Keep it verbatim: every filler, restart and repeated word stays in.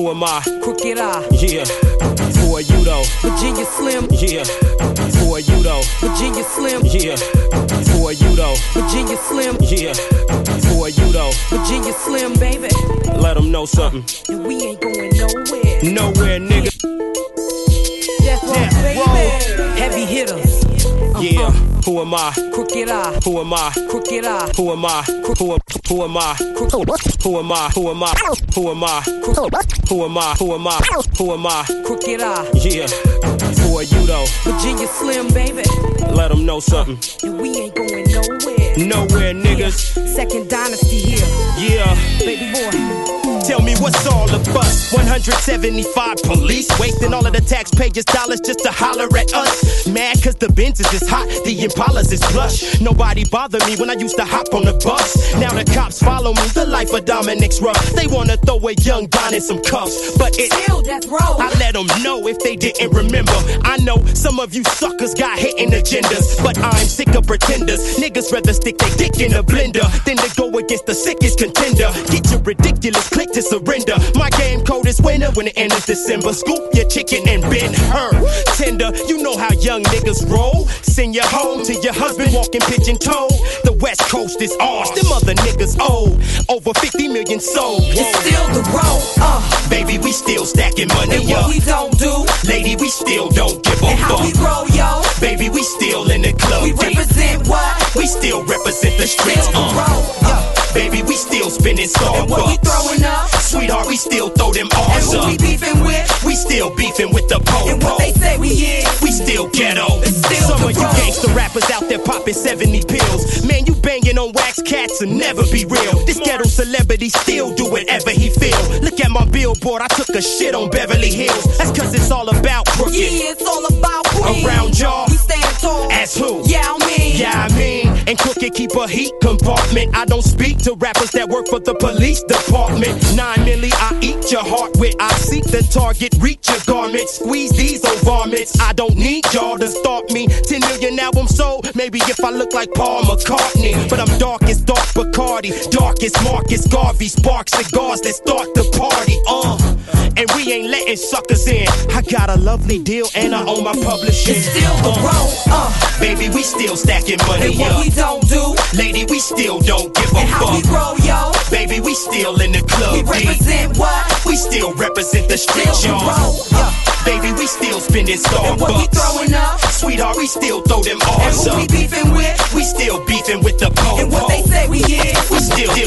Who am I? Crooked Eye. Yeah. Who are you though? Virginia Slim. Yeah. Who are you though? Virginia Slim. Yeah. Who are you though? Virginia Slim. Yeah. Who are you though? Virginia Slim, baby. Let them know something. And we ain't going nowhere. Nowhere, nigga. Death Row, Death baby. Row. Heavy hitters. Uh-huh. Yeah. Who am I? Crooked Eye. Who am I? Crooked Eye. Who am I? Who am who am I? Who am I? Who am I? Who am I? Who am I? Who am I? Who am I? Crooked Eye. Yeah. Who are you though? Virginia Slim, baby. Let them know something. And we ain't going nowhere. Nowhere, niggas. Second dynasty here. Yeah. Baby boy. Tell me what's all the fuss? one hundred seventy-five police wasting all of the taxpayers' dollars just to holler at us. Mad cause the Benz is just hot, the Impalas is plush. Nobody bothered me when I used to hop on the bus. Now the cops follow me, the life of Dominic's rough. They wanna throw a young Don in some cuffs, but it's still Death Row. I let them know if they didn't remember. I know some of you suckers got hitting agendas, but I'm sick of pretenders. Niggas rather stick their dick in a blender than to go against the sickest contender. Get your ridiculous click to surrender. My game code is winter when it ends December. Scoop your chicken and bend her tender. You know how young niggas roll. Send you home to your husband walking pigeon toe. The West Coast is ours. Them other niggas old. Over fifty million sold. It's still the road. Uh. Baby, we still stacking money And what up. we don't do. Lady, we still don't give a And how fuck. we roll, yo. Baby, we still in the club. We deep. represent what? We still represent the streets. Still the Uh. road. Uh. Baby, we still spinning Starbucks. And what we throwing up? Sweetheart, we still throw them And R's who up. we beefing with? We still beefing with the po-po. And what they say we is? We still ghetto. It's still Some the of you road. gangster rappers out there popping seventy pills. Man, you banging on wax cats and never be real. This ghetto celebrity still do whatever he feel. Look at my billboard, I took a shit on Beverly Hills. That's cause it's all about crooked. Yeah, it's all about Queen. Around y'all. We stand tall. As who? Yeah, I mean. Yeah, I mean. And crooked keep a heat compartment. I don't speak to rappers that work for the police department. Nine milli, I eat your heart with. I seek the target, reach your garment, squeeze these old varmints. I don't need y'all to start me. Ten million albums sold. Maybe if I look like Paul McCartney, but I'm dark as dark Bacardi, dark as Marcus Garvey. Spark cigars that start the party. Uh, and we ain't letting suckers in. I got a lovely deal and I own my publishing. It's still the Uh, road. Uh. Baby, we still stacking money And what up. we don't do. Lady, we still don't give a And how we fuck. roll, yo. Baby, we still in the club We deep. represent what? We still represent the Still streets, the y'all. road. Uh. Baby, we still spending And what we Starbucks. throwing up? Sweetheart, we still throw them And R's who up. we beefing with? We still beefing with the po-po. And what they say we is? We still